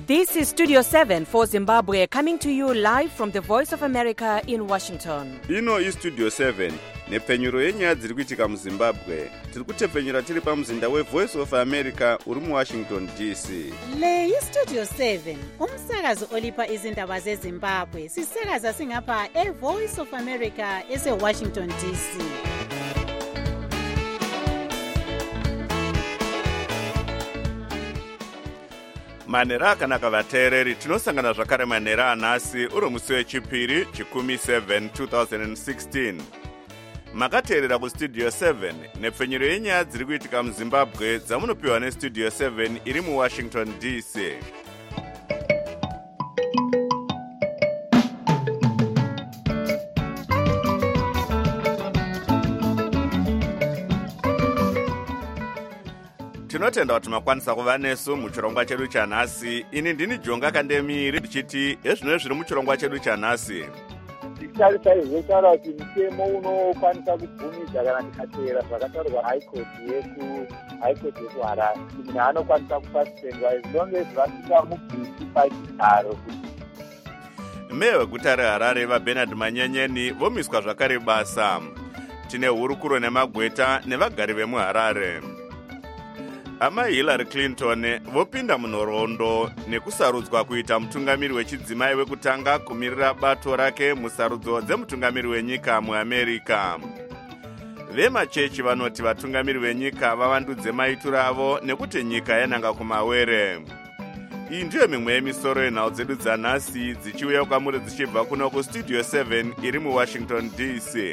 This is Studio 7 for Zimbabwe, coming to you live from the Voice of America in Washington. Ino is Studio 7 nepfenyuro yenyaya dziri kuitika muZimbabwe. Tiri kutepfenyura tiri pamuzinda weVoice of America uri muWashington DC. Le iStudio 7 umsakazo olipa izindaba zeZimbabwe. Sisakaza singapha eVoice of America eseWashington DC. Manera akanaka vateereri, tinosangana zvakare manera anhasi uri musi wechipiri chikumi 7 2016. Makateerera kuStudio 7 nepfenyuro yenyaya dziri kuitika muZimbabwe dzamunopiwa neStudio 7 iri muWashington DC. Tinotenda kuti makwanisa kuva nesu muchirongwa chedu chanhasi. Ini ndini Jonga Kandemiri ndichiti ezvino zviri muchirongwa chedu chanhasi. Tichitarisa izvotaura kuti mutemo unokwanisa kubvumidza kana tikateera zvakataurwa High Court yekuHarare. Munhu anokwanisa kusaspendwa as long as vasingamubvisi pachigaro. Meya weguta reHarare vaBernard Manyenyeni vomiswa zvakare basa. Tine hurukuro nemagweta nevagari vemuHarare. Amai Hillary Clinton vopinda munhoroondo nekusarudzwa kuita mutungamiri wechidzimai wekutanga kumirira bato rake musarudzo dzemutungamiri wenyika muAmerica. Vemachechi vanoti vatungamiri venyika vavandudze maitiro avo nekuti nyika yananga kumawere. Iyi ndiyo mimwe yemisoro yenhau dzedu dzanhasi dzichiuya kwamuri dzichibva kuno kuStudio 7 iri muWashington DC.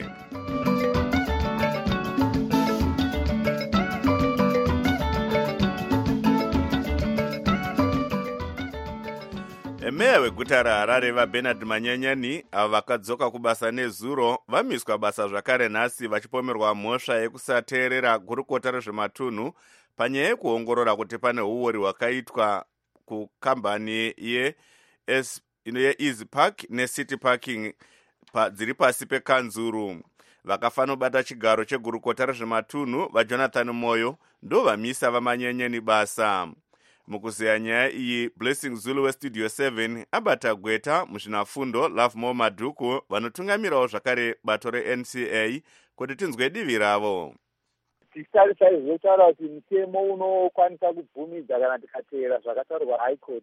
Meya weguta reHarare vaBernard Manyenyeni avo vakadzoka kubasa nezuro vamiswa basa zvakare nhasi vachipomerwa mhosva yekusateerera gurukota rezvematunhu panyaya yekuongorora kuti pane uori hwakaitwa kukambani yeEasy Park neCity Parking dziri pasi pekanzuru. Vakafanobata chigaro chegurukota rezvematunhu vaJonathan Moyo ndo vamisa vaManyenyeni basa. Mukuzeya nyaya iyi, Blessing Zulu weStudio 7 abata gweta muzvinafundo Lovemore Madhuku vanotungamirawo zvakare bato reNCA kuti tinzwe divi ravo. Tichitarisa izvotaura kuti mutemo unokwanisa kubvumidza kana tikateera zvakataurwa High Court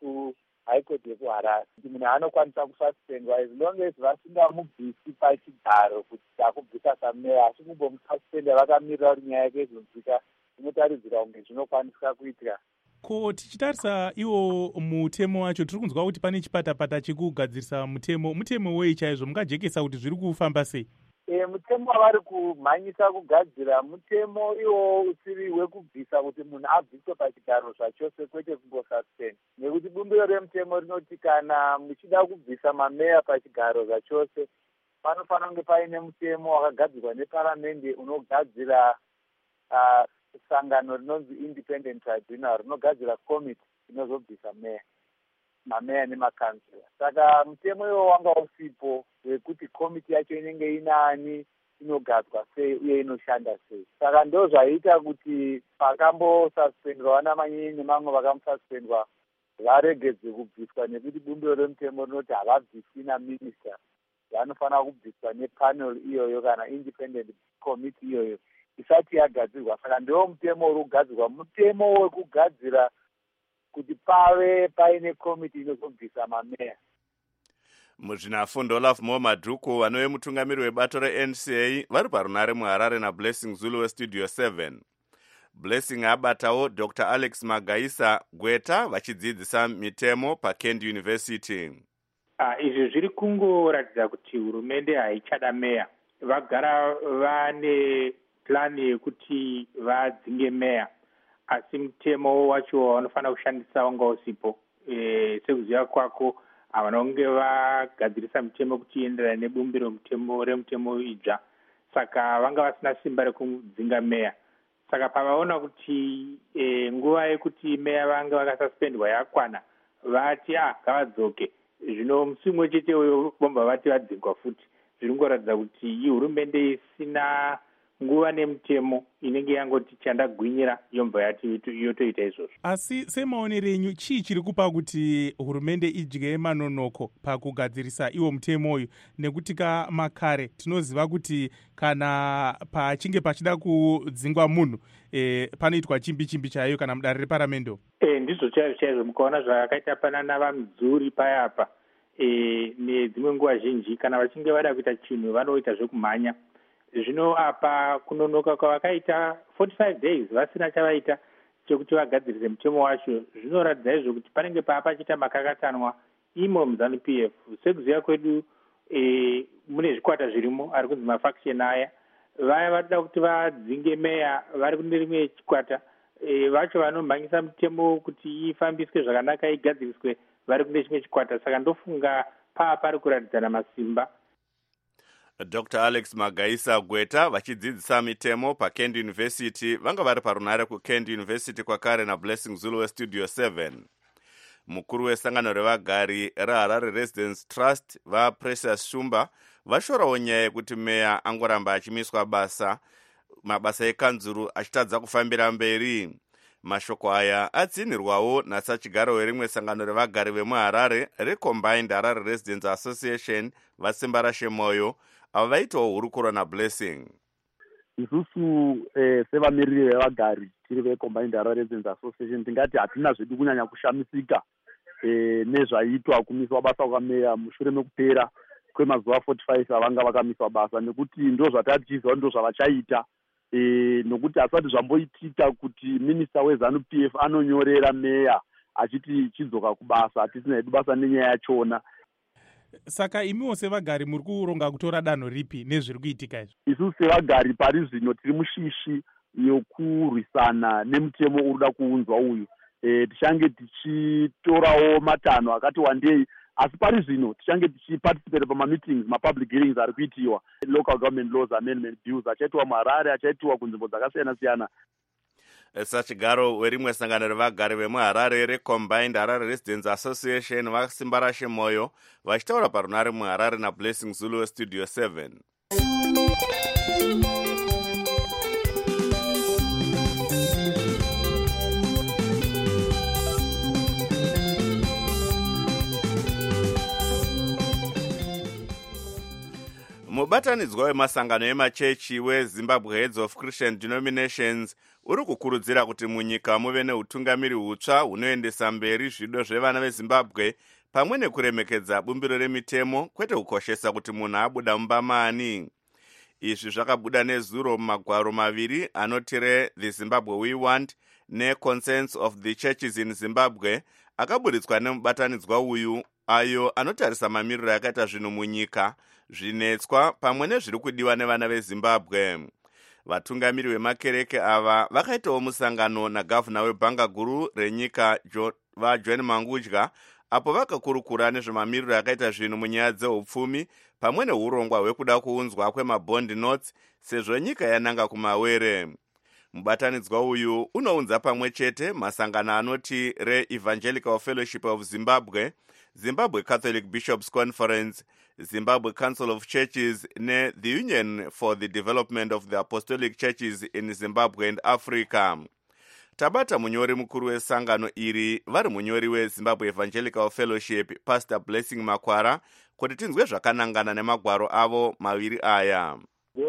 yekuHarare. Kuti munhu anokwanisa kusaspendwa as long as vasingamubvisi pachigaro kuti akubvisa sameya, asi kumbomusaspenda vakamirira kuti nyaya yake izonzwika, inotaridzira kunge zvinokwanisa kuitika. Ko tichitarisa iwo mutemo wacho tiri kunzwa kuti pane chipatapata chekugadzirisa mutemo wei chaizvo, mungajekesa kuti zviri kufamba sei? Mutemo wavari kumhanyisa kugadzira mutemo iwo usiri wekubvisa kuti munhu abviswe pachigaro zvachose, kwete kungosuspend. Nekuti bumbiro remutemo rinoti kana muchida kubvisa mameya pachigaro zvachose, panofanira kunge paine mutemo wakagadzirwa neparamende unogadzira sangano rinonzi Independent Tribunal rinogadzira komiti inozobvisa mameya nemakansela. Saka mutemo iwo wanga usipo wekuti komiti yacho inenge inaani, inogadzwa sei uye inoshanda sei. Saka ndo zvaita kuti pakambosuspendwa vana Manyenyeni nemamwe vakamususpendwa varegedze kubviswa, nekuti bumbiro remutemo rinoti havabvisi naminista, vanofanira kubviswa nepanel iyoyo kana independent committee iyoyo isati yagadzirwa. Saka ndiwo mutemo uri kugadzirwa, mutemo wekugadzira kuti pave paine komiti inozobvisa mameya. Muzvinafundo Lovemore Madhuku vanove mutungamiri webato reNCA vari parunare muHarare naBlessing Zulu weStudio 7. Blessing abatawo Dr. Alex Magaisa gweta vachidzidzisa mitemo paKent University. Izvi zviri kungoratidza kuti hurumende haichada meya. Vagara vane plani yekuti vadzinge meya, asi mutemo wacho vanofanira kushandisa wanga usipo. Sekuziva kwako vanonge vagadzirisa mutemo kuti ienderane nebumbiro remutemo idzva, saka vanga vasina simba rekudzinga meya. Saka pavaona kuti nguva yekuti meya vanga vakasuspendwa yakwana, vati ngavadzoke. Zvino musi umwe chete bomba vati vadzingwa futi. Zviri kungoratidza kuti hurumende isina nguva nemutemo inenge yangoti chandagwinyira yobva yati yotoita izvozvo. Asi semaonero enyu chii chiri kupa kuti hurumende idye manonoko pakugadzirisa iwo mutemo uyu, nekuti makare tinoziva kuti kana pachinge pachida kudzingwa munhu panoitwa chimbi chaiyo kana mudare reparamendo? Ndizvo chaizvo mukaona zvakaita panana vamudzuri payapa. Nedzimwe nguva zhinji kana vachinge vada kuita chinhu vanoita zvekumhanya. Zvino apa kunonoka kwavakaita 45 days vasina chavaita chekuti vagadzirise mutemo wacho, zvinoratidza izvo kuti panenge paapachiita makakatanwa imo muZANU PF. Sekuziva kwedu mune zvikwata zvirimo ari kunzi mafaction aya, vaya vanoda kuti vadzinge meya vari kune rimwe chikwata, vacho vanomhanyisa mutemo kuti ifambiswe zvakanaka igadziriswe vari kune chimwe chikwata. Saka ndofunga pari kuratidzana masimba. Dr. Alex Magaisa Gweta vachidzidzisa mitemo paKent University vanga vari parunare kuKent University kwakare naBlessing Zulu weStudio 7. Mukuru wesangano revagari reHarare Residence Trust vaPrecious Shumba vashorawo nyaya yekuti meya angoramba achimiswa mabasa ekanzuru achitadza kufambira mberi. Mashoko aya adzinirwawo nasachigaro werimwe sangano revagari vemuHarare reCombined Harare Residents Association vaSimbarashe Moyo avo vaitawo hurukuro naBlessing. Isusu sevamiriri vevagari tiri veCombined Harare Residents Association tingati hatina zvedu kunyanya kushamisika nezvaitwa kumiswa basa kwameya mushure mekupera kwemazuva 45 avanga vakamiswa basa, nekuti ndo zvatatichiziva ndo zvavachaita. Nokuti hasati zvamboitika kuti minista weZANU PF anonyorera meya achiti chidzoka kubasa, hatisina hedu basa nenyaya yachona. Saka imiwo sevagari muri kuronga kutora danho ripi nezviri kuitika izvi? Isusu sevagari pari zvino tiri mushishi yokurwisana nemutemo uruda kuunzwa uyu. Tichange tichitorawo matanho akati wandei, asi pari zvino tichange tichiparticipate pamameetings, mapublic hearings ari kuitiwa. Local Government Laws Amendment Bills achaitiwa muHarare, achaitiwa kunzvimbo dzakasiyana-siyana. Sachigaro werimwe sangano revagari vemuHarare reCombined Harare Residents Association vaSimbarashe Moyo vachitaura parunare muHarare naBlessing Zulu weStudio 7. Mubatanidzwa wemasangano emachechi weZimbabwe Heads of Christian Denominations uri kukurudzira kuti munyika muve neutungamiri hutsva hunoendesa mberi zvido zvevana veZimbabwe pamwe nekuremekedza bumbiro remitemo, kwete kukoshesa kuti munhu abuda mumba mani. Izvi zvakabuda nezuro mumagwaro maviri anoti The Zimbabwe We Want neConcerns of the Churches in Zimbabwe akaburitswa nemubatanidzwa uyu, ayo anotarisa mamiriro akaita zvinhu munyika, zvinetswa pamwe nezviri kudiwa nevana veZimbabwe. Vatungamiri vemakereke ava vakaitawo musangano nagavhuna weBhanga Guru renyika vaJohn Mangudya, apo vakakurukura nezvemamiriro akaita zvinhu munyaya dzeupfumi pamwe neurongwa hwekuda kuunzwa kwemabond notes sezvo nyika yananga kumawere. Mubatanidzwa uyu unounza pamwe chete masangano anoti reEvangelical Fellowship of Zimbabwe, Zimbabwe Catholic Bishops Conference, Zimbabwe Council of Churches the Union for the Development of the Apostolic Churches in Zimbabwe and Africa. Tabata munyori mukuru wesangano iri vari munyori weZimbabwe Evangelical Fellowship Pastor Blessing Makwara kuti tinzwe zvakanangana nemagwaro avo maviri aya.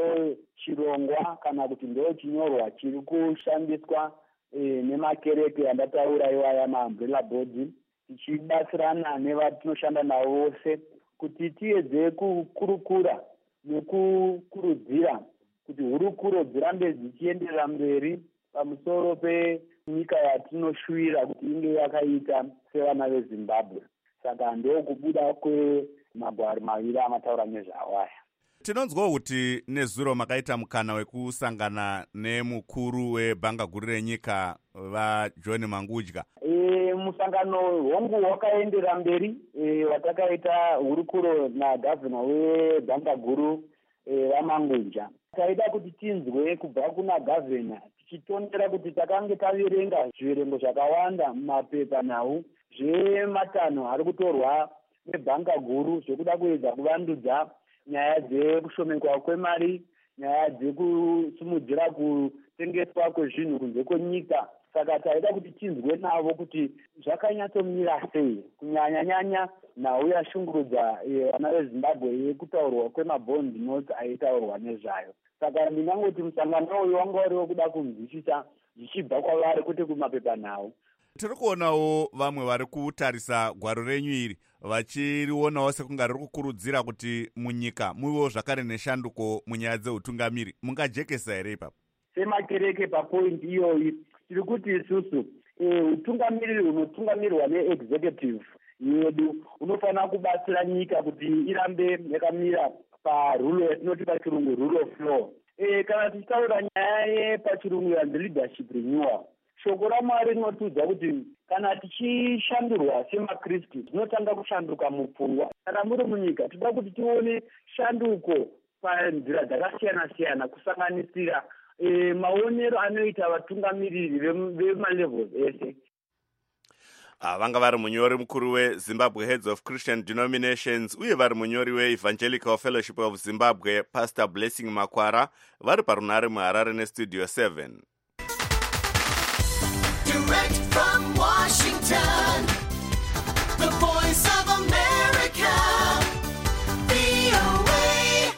Chirongwa kana kuti ndo chinyorwa chiri kushandiswa nemakereke andataura iwaya maumbrella board, tichibatsirana nevatinoshanda navo vose kuti tiedze kukurukura nekukurudzira kuti hurukuro dzirambe dzichienderera mberi pamusoro penyika yatinoshuwira kuti inge yakaita sevana veZimbabwe. Saka ndokubuda kwemagwaro maviri amataura nezvawaya. Tinonzwa kuti nezuro makaita mukana wekusangana nemukuru weBhanga Guru renyika vaJohn Mangudya. Musangano hongu wakaendera mberi, watakaita hurukuro nagavhuna weBhanga Guru vaMangudya. Taida kuti tinzwe kubva kuna gavhuna tichitondera kuti takange taverenga zviverengo zvakawanda mumapepa nhau zvematanho ari kutorwa neBhanga Guru zvekuda kuedza kuvandudza nyaya dzekushomekwa kwemari nyaya dzekusumudzira kutengeswa kwezvinhu kunze kwenyika. Saka taida kuti tinzwe navo kuti zvakanyatsomira sei, kunyanya-nyanya nhau yashungurudza vana vezimbabwe yekutaurwa kwemabond notes aitaurwa nezvayo. Saka ndinangoti musangano uyu wanga uriwo kuda kunzwisisa zvichibva kwavari kwete kumapepanhau. Tiri kuonawo vamwe vari kutarisa gwaro renyu iri vachirionawo sekunga riri kukurudzira kuti munyika muvewo zvakare neshanduko munyaya dzeutungamiri. Mungajekesa here ipapo? Semakereke papoindi iyoyi tiri kuti isusu utungamiriri hunotungamirwa neexecutive yedu unofanira kubatsira nyika kuti irambe yakamira parule yatinoti pachirungu rule of law. Kana tichitaura nyaya yepachirungu yanzi leadership renewal, shoko raMwari rinotudza kuti kana tichishandurwa semakristu tinotanga kushanduka mupfungwa. Kana muri munyika tinoda kuti tione shanduko panzira dzakasiyana-siyana kusanganisira maonero anoita vatungamiriri vemalevels ese. Vanga vari munyori mukuru weZimbabwe Heads of Christian Denominations uye vari munyori weEvangelical Fellowship of Zimbabwe Pastor Blessing Makwara vari parunare muHarare neStudio 7. Direct from Washington, the Voice of America, VOA.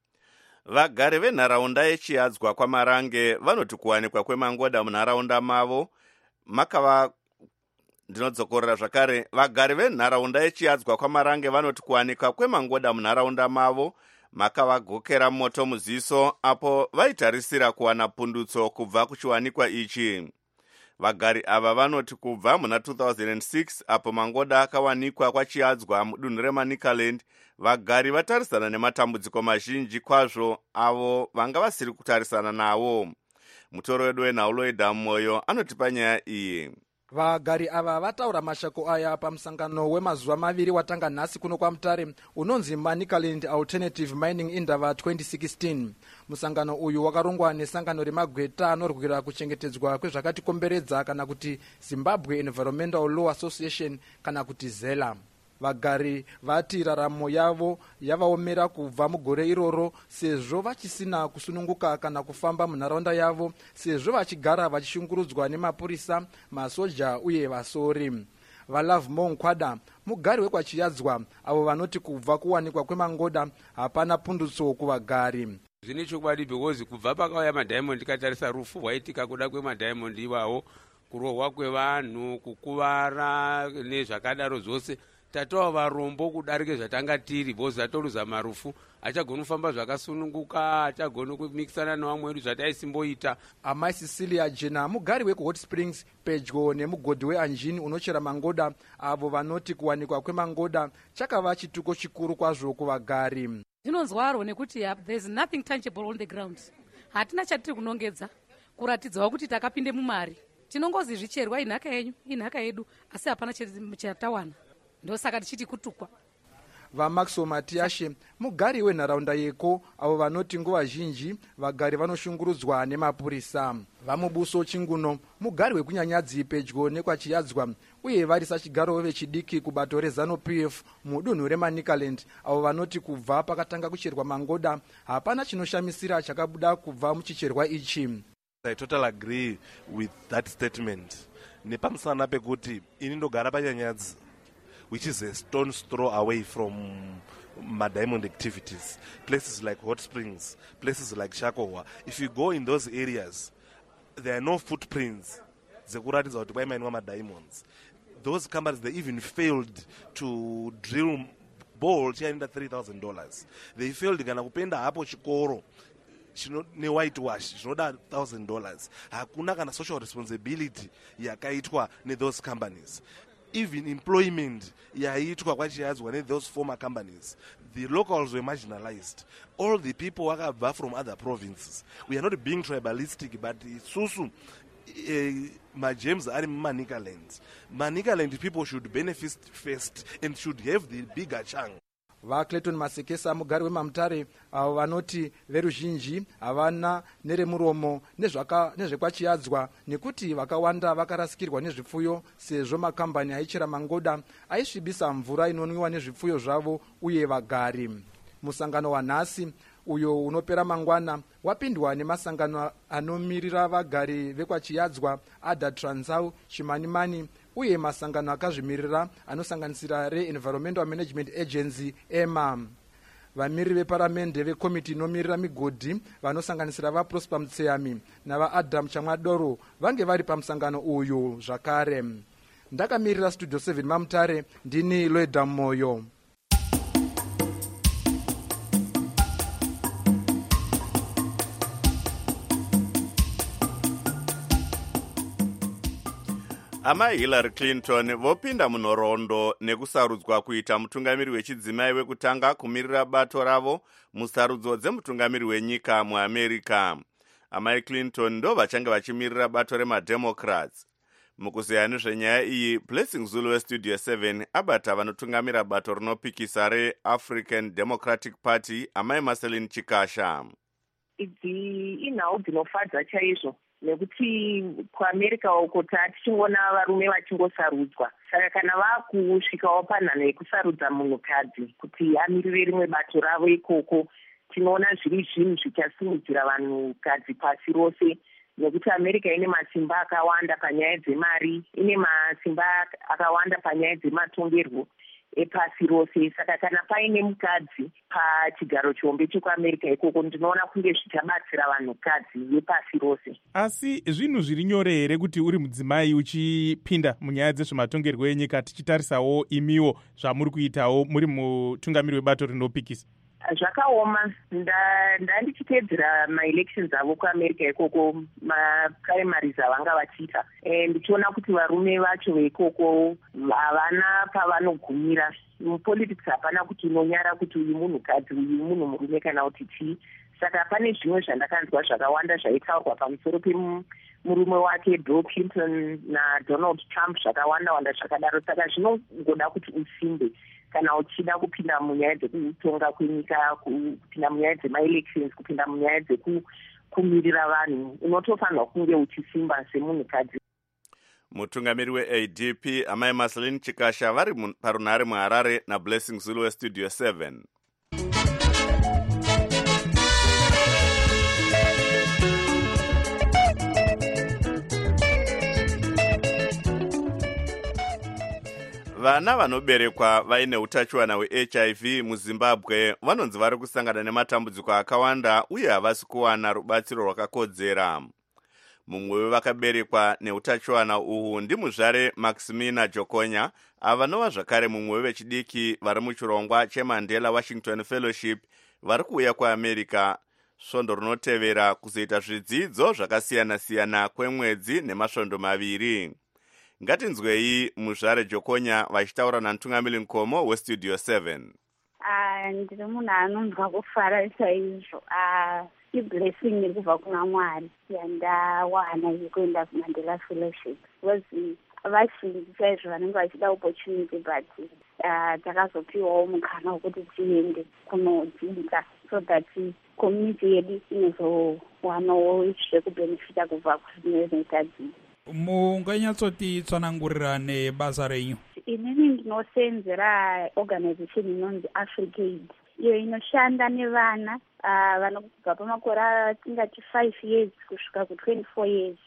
Vagari venharaunda yechiadzwa kwaMarange vanoti kuwanikwa kwemangoda munharaunda mavo makava ndinodzokorera zvakare. Vagari venharaunda yechiadzwa kwaMarange vanoti kuwanikwa kwemangoda munharaunda mavo makavagokera moto muziso apo vaitarisira kuwana pundutso kubva kuchiwanikwa ichi. Vagari ava vanoti kubva muna 2006 apo mangoda akawanikwa kwachiadzwa mudunhu reManicaland, vagari vatarisana nematambudziko mazhinji kwazvo avo vanga vasiri kutarisana nawo. Mutoro wedu wenhau Loida Moyo anotipa nyaya iyi. Vagari ava vataura mashoko aya pamusangano wemazuva maviri watanga nhasi kuno kwaMutare unonzi Manicaland Alternative Mining Indaba 2016. Musangano uyu wakarongwa nesangano remagweta anorwira kuchengetedzwa kwezvakatikomberedza kana kuti Zimbabwe Environmental Law Association kana kuti ZELA. Vagari vati raramo yavo yavaomera kubva mugore iroro sezvo vachisina kusununguka kana kufamba munharaunda yavo, sezvo vachigara vachishungurudzwa nemapurisa, masoja uye vasori. Valove Monkwada, mugari wekwachiadzwa, avo vanoti kubva kuwanikwa kwemangoda hapana pundutso kuvagari. Zvine chokwadi because kubva pakauya madiamond katarisa rufu rwaitika kuda kwemadiamond iwawo, kurohwa kwevanhu, kukuvara nezvakadaro zvose, tatova varombo kudarike zvatanga tiri bozi atoruza marufu, achagona kufamba zvakasununguka, achagona kumikisana nevamwe vedu zvataisimboita. Amai Cecilia Jena, mugari weku Hot Springs pedyo nemugodhi weAnjini unochera mangoda, avo vanoti kuwanikwa kwemangoda chakava chituko chikuru kwazvo kuvagari. Zvinonzwaro nekuti there is nothing tangible on the ground. Hatina chatiri kunongedza kuratidzawo kuti takapinde mumari. Tinongozi zvicherwa inhaka yenyu, inhaka yedu, asi hapana chatawana. Ndosaka tichiti kutukwa. VaMaxo Matiashe, mugari wenharaunda yeko, avo vanoti nguva zhinji vagari vanoshungurudzwa nemapurisa. VaMubuso Chinguno, mugari wekunyanyadzi pedyo nekwachiadzwa, uye vari sachigaro vechidiki kubato reZANU-PF mudunhu reManicaland, avo vanoti kubva pakatanga kucherwa mangoda hapana chinoshamisira chakabuda kubva muchicherwa ichi. I totally agree with that statement. Nepamusana pekuti ini ndogara panyanyadzi, which is a stone's throw away from diamond activities. Places like Hot Springs, places like Shakowa. If you go in those areas, there are no footprints. Diamonds. Those companies, they even failed to drill bolts under $3,000. They failed to kupenda hapo chikoro. Ne whitewash zvinoda $1,000. Hakuna kana social responsibility yakaitwa ne those companies. Even employment yaitwa kwachiadzwa ne those former companies. The locals were marginalized. All the people wakabva from other provinces. We are not being tribalistic, but susu magems are Manicaland. Manicaland people should benefit first and should have the bigger chunk. VaClayton Masekesa, mugari weMamutare, avo vanoti veruzhinji havana neremuromo nezvekwachiadzwa nekuti vakawanda vakarasikirwa nezvipfuyo sezvo makambani aichera mangoda aisvibisa mvura inonwiwa nezvipfuyo zvavo uye vagari. Musangano wanhasi uyo unopera mangwana wapindwa nemasangano anomirira vagari vekwachiyadzwa Ada Transau, Chimanimani uye masangano akazvimirira anosanganisira re-Environmental Management Agency EMA. Vamiri veparamende vekomiti inomirira migodhi vanosanganisira vaProsper Mutseyami navaAdam Chamwadoro vange vari pamusangano uyu zvakare. Ndakamirira Studio 7 Mamutare, ndini Loida Moyo. Ama Hillary Clinton vopinda munhoroondo nekusarudzwa kuita mutungamiri wechidzimai wekutanga kumirira bato ravo musarudzo dzemutungamiri wenyika muAmerica. Amai Clinton ndo vachange vachimirira bato remademocrats. Mukuzeya nezvenyaya iyi, Blessing Zulu weStudio 7 abata vanotungamira bato rinopikisa reAfrican Democratic Party, Amai Marceline Chikasha. Idzi inhau dzinofadza chaizvo nekuti kuAmerica uko tichingona varume vachingosarudzwa. Saka kana vakusvikawo panhano yekusarudza munhukadzi kuti amirire rimwe bato ravo ikoko, tinoona zviri zvinhu zvichasimudzira vanhukadzi pasi rose, nekuti America ine masimba akawanda panyaya dzemari, ine masimba akawanda panyaya dzematongerwo epasi rose. Saka kana paine mukadzi pachigaro chihombe chekuAmerica ikoko, ndinoona kunge zvichabatsira vanhukadzi vepasi rose. Asi zvinhu zviri nyore here kuti uri mudzimai uchipinda munyaya dzezvematongerwo enyika, tichitarisawo imiwo zvamuri kuitawo muri mutungamiri webato rinopikisa? Zvakaoma. Ndandichitedzera maelections avo kuAmerica ikoko, maprimaries avanga vachiita, ndichiona kuti varume vacho veikoko havana pavanogumira. Mupolitics hapana kuti unonyara kuti uyu munhukadzi uyu munhu murume kana kuti chii. Saka pane zvimwe zvandakanzwa zvakawanda zvaitaurwa pamusoro pemurume wake Bill Clinton naDonald Trump, zvakawanda wanda zvakadaro. Saka zvinongoda kuti usimbe kana uchida kupinda munyaya dzekutonga kwenyika, kupinda munyaya dzemaelections, kupinda munyaya dzekumirira vanhu, unotofanirwa kunge uchisimba semunhukadzi. Mutungamiri weADP Amai Marceline Chikasha vari parunhare muHarare naBlessing Zulu weStudio 7. Vana vanoberekwa vaine utachiwana hweHIV muZimbabwe vanonzi vari kusangana nematambudziko akawanda uye havasi kuwana rubatsiro rwakakodzera. Mumwe wevakaberekwa neutachiwana uhu ndimuzvare Maximina Jokonya, avanova zvakare mumwe wevechidiki vari muchirongwa cheMandela Washington Fellowship vari kuuya kuAmerica svondo rinotevera kuzoita zvidzidzo zvakasiyana-siyana kwemwedzi nemasvondo 2. Ngatinzwei muzvare Jokonya vachitaura namutungamiri Nkomo weStudio 7. Ndiri munhu anonzwa kufara chaizvo. Iblessing iri kubva kuna Mwari yandawana yekuenda kuMandela Fellowship. Vazhinji chaizvo vanenge vachida opportunity, but takazopiwawo mukana wekuti tiende kunodzidza so that community yedu inozowanawo zvekubenefita kubva kuzvinoita dzidza. Munganyatsoti tsanangurira nebasa renyu? Inini ndinosenzera organization inonzi Africaid, iyo inoshanda nevana vanobva pamakore tingati 5 years kusvika ku24 years,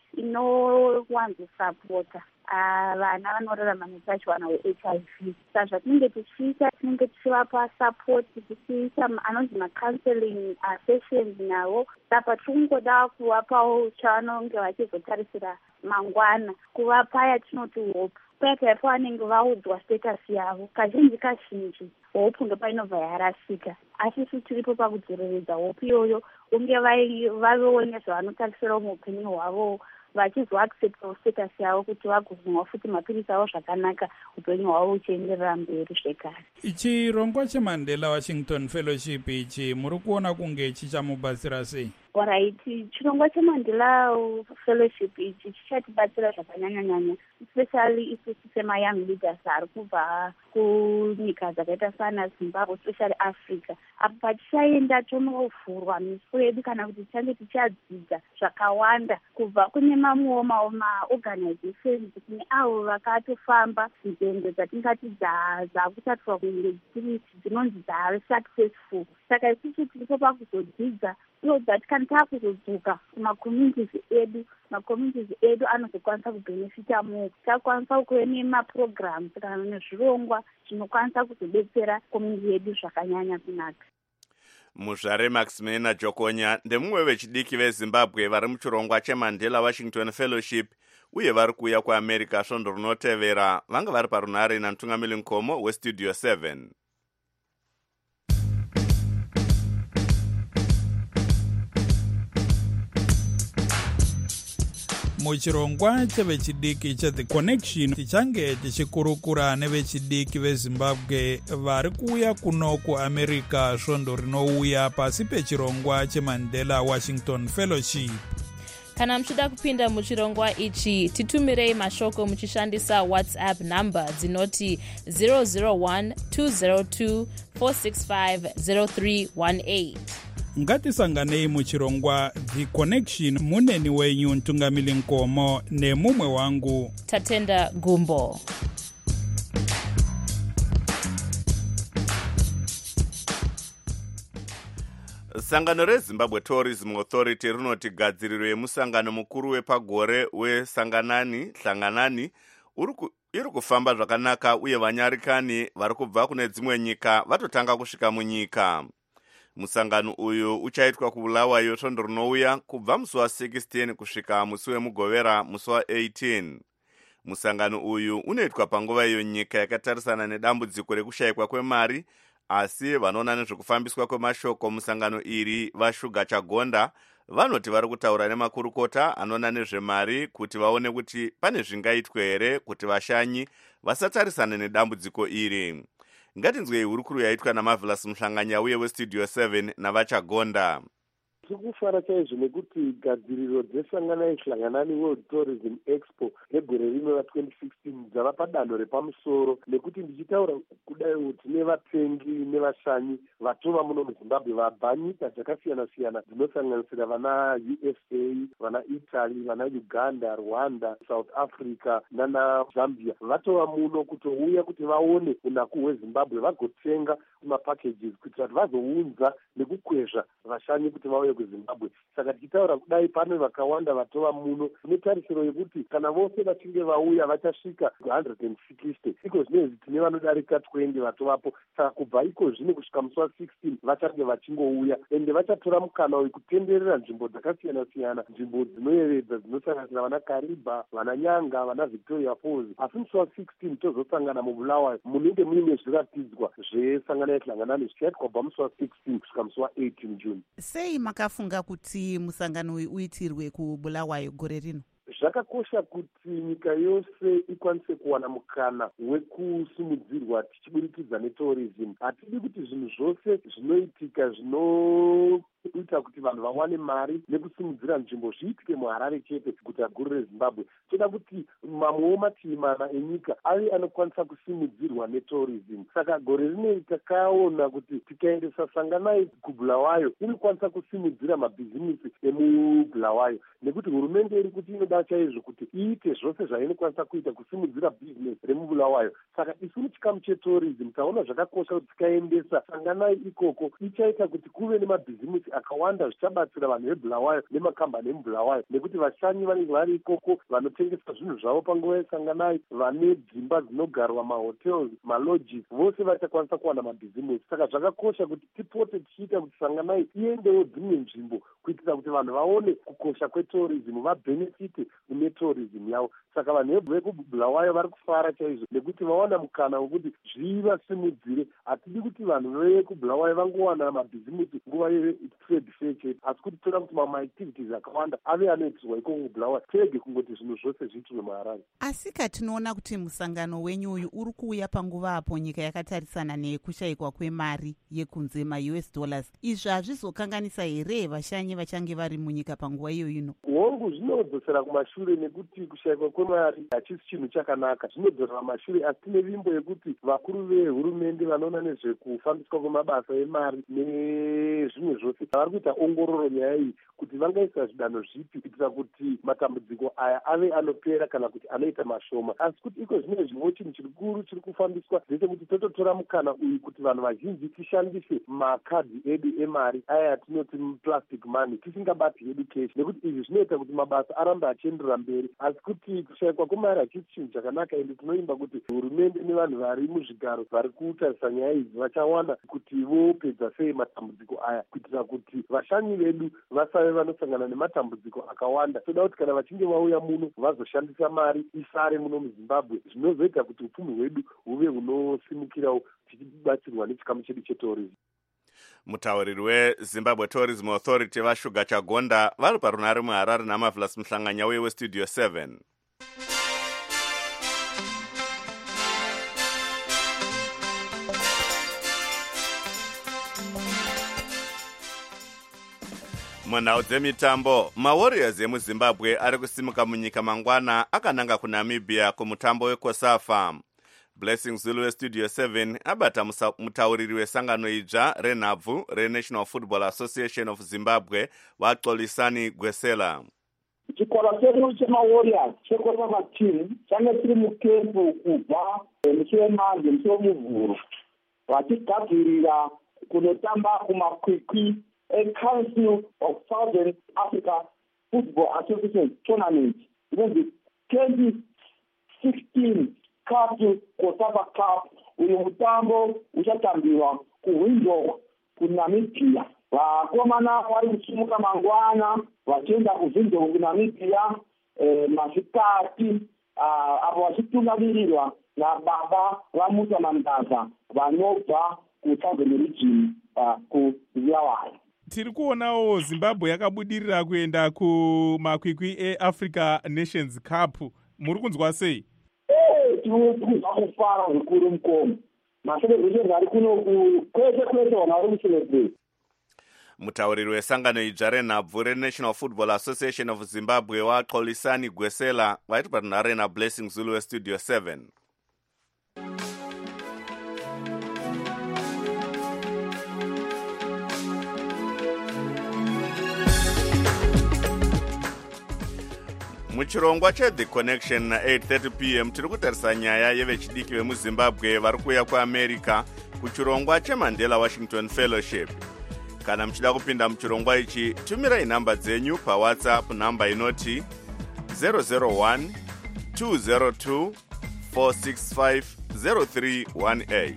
inowanzosapota vana vanorarama neutachiwana hweHIV. Saka zvatinenge tichiita, tinenge tichivapa support, tichiita anonzi macounseling sessions navo. Saka tikungoda kuvapawo chavanonge vachizotarisira mangwana, kuvapa yatinoti hope. Paya pavanenge vaudzwa status yavo, kazhinji hope ndo painobva yarasika. Asi isu tiripo pakudzoreredza hope iyoyo, unge vavewo nezvavanotarisira muupenyu hwavo, vachizoacceptawo status yavo kuti vagozomwa futi mapirisi avo zvakanaka, upenyu hwavo uchienderera mberi zvekare. Chirongwa cheMandela Washington Fellowship ichi muri kuona kunge chichamubatsira sei? Alright, chirongwa cheMandela Fellowship ichi chichatibatsira zvakanyanya-nyanya, especially isusu sema-young leaders ari kubva kunyika dzakaita sana Zimbabwe, especially Africa. Apa patichaenda tonovhurwa misoro yedu kana kuti tichange tichadzidza zvakawanda kubva kune mamwewo maorganizations, kune avo vakatofamba nzendo dzatingati dzakutaturwa kunge dzinonzi dzari successful. Saka isusu tiripo pakuzodzidza so that kana taakuzodzoka kumacommunities edu, macommunities edu anozokwanisa kubhenefita more. Takwanisa kuve nemaprograms kana nezvirongwa zvinokwanisa kuzodetsera community yedu zvakanyanya kunaka. Muzvare Maximena Jokonya ndemumwe vechidiki veZimbabwe vari muchirongwa cheMandela Washington Fellowship uye vari kuuya kuAmerica svondo rinotevera. Vanga vari parunhare naMtungamiri Nkomo weStudio 7. muchirongwa chevechidiki cheThe Connection tichange tichikurukura nevechidiki veZimbabwe vari kuuya kuno kuAmerica svondo rinouya pasi pechirongwa cheMandela Washington Fellowship. Kana muchida kupinda muchirongwa ichi, titumirei mashoko muchishandisa WhatsApp number dzinoti 001-202-465-0318. Ngatisanganei muchirongwa The Connection, muneni wenyu Ntungamiri Nkomo nemumwe wangu Tatenda Gumbo. Sangano reZimbabwe Tourism Authority rinoti gadziriro yemusangano mukuru wepagore wesanganani hlanganani iri kufamba zvakanaka uye vanyarikani vari kubva kune dzimwe nyika vatotanga kusvika munyika. Musangano uyu uchaitwa kuBulawayo svondo rinouya kubva musi wa16 kusvika musi wemugovera musi wa18. Musangano uyu unoitwa panguva iyo nyika yakatarisana nedambudziko rekushayikwa kwemari, asi vanoona nezvekufambiswa kwemashoko musangano iri vaShuga Chagonda vanoti vari kutaura nemakurukota anoona nezvemari kuti vaone kuti pane zvingaitwe here kuti vashanyi vasatarisana nedambudziko iri. Ngatinzwei hurukuru yaitwa naMarvelous Mhlanganya uye weStudio 7 navaChagonda. Tikufara chaizvo nekuti gadziriro dzesanganai hlanganani World Tourism Expo negore rino ra2016 dzava padanho repamusoro, nekuti ndichitaura kudai tine vatengi nevashanyi vatova muno muZimbabwe vabva nyika dzakasiyana-siyana dzinosanganisira vana USA, vana Italy, vana Uganda, Rwanda, South Africa nana Zambia. Vatova muno kutouya kuti vaone unaku hweZimbabwe vagotenga mapackages kuitira kuti vazounza nekukwezva vashanyi kuti vauye kuZimbabwe. Saka tichitaura kudai pane vakawanda vatova muno, netarisiro yekuti kana vose vachinge vauya vachasvika 160. Iko zvinezvi tine vanodarika 20 vatovapo. Saka kubva iko zvino kusvika musi wa16 vachange vachingouya ende vachatora mukana wekutenderera nzvimbo dzakasiyana-siyana, nzvimbo dzinoyevedza dzinosanganisira vana Kariba, vana Nyanga, vana Victoria Falls. Asi musi wa16 tozosangana muBulawayo munenge muine zviratidzwa zvesanganai hlanganani zvichaitwa kubva musi wa16 kusvika musi wa18 June. Sei makafunga kuti musangano uyu uitirwe kuBulawayo gore rino? Zvakakosha kuti nyika yose ikwanise kuwana mukana wekusimudzirwa tichiburikidza netourism. Hatidi kuti zvinhu zvose zvinoitika zvinoita kuti vanhu vawane mari nekusimudzira nzvimbo zviitike muHarare chete, guta guru reZimbabwe. Toda kuti mamwewo mativi mana enyika ave anokwanisa kusimudzirwa netourism. Saka gore rino takaona kuti tikaendesa sanganai kuBulawayo inokwanisa kusimudzira mabhizimusi emuBulawayo, nekuti hurumende iri kuti inoda chaizvo kuti iite zvose zvainokwanisa kuita kusimudzira bhizinesi remuBulawayo. Saka isu muchikamu chetourism taona zvakakosha kuti tikaendesa sanganai ikoko ichaita kuti kuve nemabhizimusi akawanda zvichabatsira vanhu veBulawayo nemakambani emuBulawayo, nekuti vashanyi vanenge vari ikoko vanotengesa zvinhu zvavo panguva yesanganai, vane dzimba dzinogarwa, mahotels, malodges, vose vachakwanisa kuwana mabhizimusi. Saka zvakakosha kuti tipote tichiita kuti sanganai iendewo dzimwe nzvimbo kuitira kuti vanhu vaone kukosha kwetourism, vabhenefite mune tourism yavo. Saka vanhu vekuBulawayo vari kufara chaizvo nekuti vawana mukana wekuti zvivasimudzire. Hatidi kuti vanhu vekuBulawayo vangowana mabhizimusi nguva yetrade fair chete, asi kuti toda kuti mamaactivities akawanda ave anoitirwa ikoko kuBulawayo, kurege kungoti zvinhu zvose zviitirwe muHarare. Asika tinoona kuti musangano wenyu uyu uri kuuya panguva apo nyika yakatarisana nekushayikwa kwemari yekunze maUS dollars. Izvi hazvizokanganisa here vashanyi vachange vari munyika panguva iyo ino? hongu zvinodzosera kumashure nekuti kushayikwa kwemari hachisi chinhu chakanaka, zvinodzorera mashure. Asi tine vimbo yekuti vakuru vehurumende vanoona nezvekufambiswa kwemabasa emari nezvimwe zvose vari kuita ongororo nyaya iyi kuti vangaisa zvidanho zvipi kuitira kuti matambudziko aya ave anopera kana kuti anoita mashoma. Asi kuti iko zvine zvimwe chinhu chirikuru chiri kufambiswa ndechekuti tototora mukana uyu kuti vanhu vazhinji tishandise makadhi edu emari aya atinoti plastic money, tisingabati hedu cash, nekuti izvi zvinoita kuti mabasa arambe achienderera mberi. Asi kuti kushayikwa kwemari hachisi chinhu chakanaka, ende tinoimba kuti hurumende nevanhu vari muzvigaro vari kutarisa nyaya idzi vachawana kuti vopedza sei matambudziko aya kuitira kuti vashanyi vedu vasave vanosangana nematambudziko akawanda. Toda kuti kana vachinge vauya muno vazoshandisa mari isare muno muZimbabwe, zvinozoita kuti upfumi hwedu huve hunosimukirawo tichibatsirwa nechikamu chedu chetourism. Mutauriri weZimbabwe Tourism Authority vaShuga Chagonda vari parunhare muHarare naMavlas Muhlanganya weStudio 7. Munhau dzemitambo, maWarriors emuZimbabwe ari kusimuka munyika mangwana akananga kuNamibia kumutambo weKosafa. Blessing Zulu weStudio 7 abata mutauriri wesangano idzva renhabvu reNational Football Association of Zimbabwe vaXolisani Gwesela. Chikora chedu chemaWarriors cheKosafa team change tiri mukempu kubva musi wemanje musi wemuvhuro vachigadzirira kunotamba kumakwikwi eCouncil of Southern Africa Football Association Tournament inonzi 2016 Cup Kosafa Cup. Uyu mutambo uchatambiwa kuWindhoek kuNamibia. Vakomana vari kusimuka mangwana vachienda kuWindhoek kuNamibia masikati apo vachitungamirirwa nababa vaMusa Mandaza vanobva kuSouthern Region kuZimbabwe. Tiri kuonawo Zimbabwe yakabudirira kuenda kumakwikwi eAfrica Nations Cup. Muri kunzwa sei? Tinokuza kufara zvikuru mukomo. Macelebration ari kuno kwese vanhu vari kucelebrate. Mutauriri wesangano idzva renhabvu reNational Football Association of Zimbabwe vaXolisani Gwesela vaiti parunhare naBlessing Zulu weStudio 7. Muchirongwa cheThe Connection na 8:30 p.m. tiri kutarisa nyaya yevechidiki vemuZimbabwe vari kuuya kuAmerica kuchirongwa cheMandela Washington Fellowship. Kana muchida kupinda muchirongwa ichi, tumirai nhamba dzenyu paWhatsApp nhamba inoti 001 202 465 0318.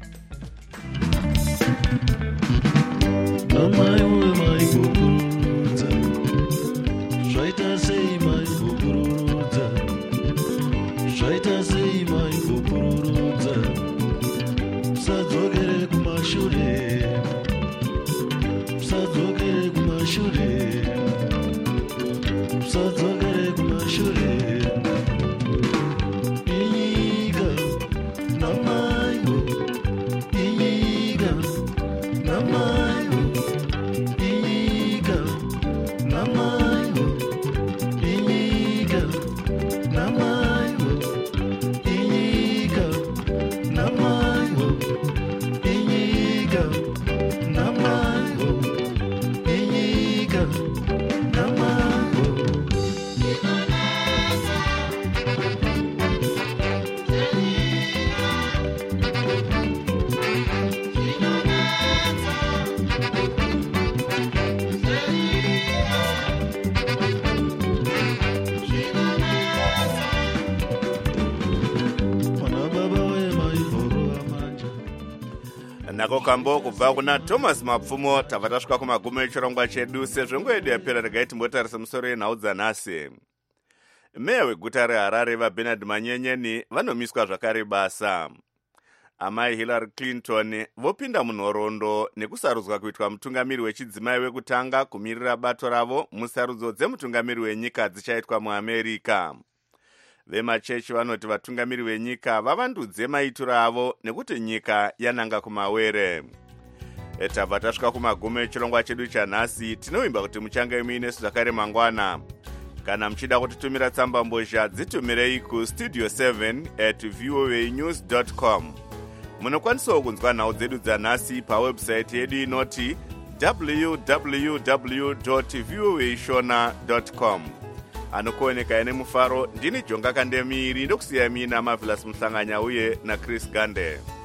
Nako kambo kubva kuna Thomas Mapfumo tabva tasvika kumagumo echirongwa chedu. Sezvo nguva yedu yapera, regai timbotarisa musoro yenhau dzanhasi. Meya weguta reHarare vaBernard Manyenyeni vanomiswa zvakare basa. Amai Hillary Clinton vopinda munhoroondo nekusarudzwa kuitwa mutungamiri wechidzimai wekutanga kumirira bato ravo musarudzo dzemutungamiri wenyika dzichaitwa muAmerica. Vemachechi vanoti vatungamiri venyika vavandudze maitiro avo nekuti nyika yananga kumawere. tabva tasvika kumagumo echirongwa chedu chanhasi. Tinovimba kuti muchange muinesu zvakare mangwana. Kana muchida kutitumira tsamba mbozha, dzitumirei kustudio 7@voanews.com. Munokwanisawo kunzwa nhau dzedu dzanhasi pawebsite yedu inoti www.voashona.com. Anokuoneka ine mufaro, ndini Jonga Kandemiri, ndokusiya mina Marvelous Mhlanganya uye naChris Gande.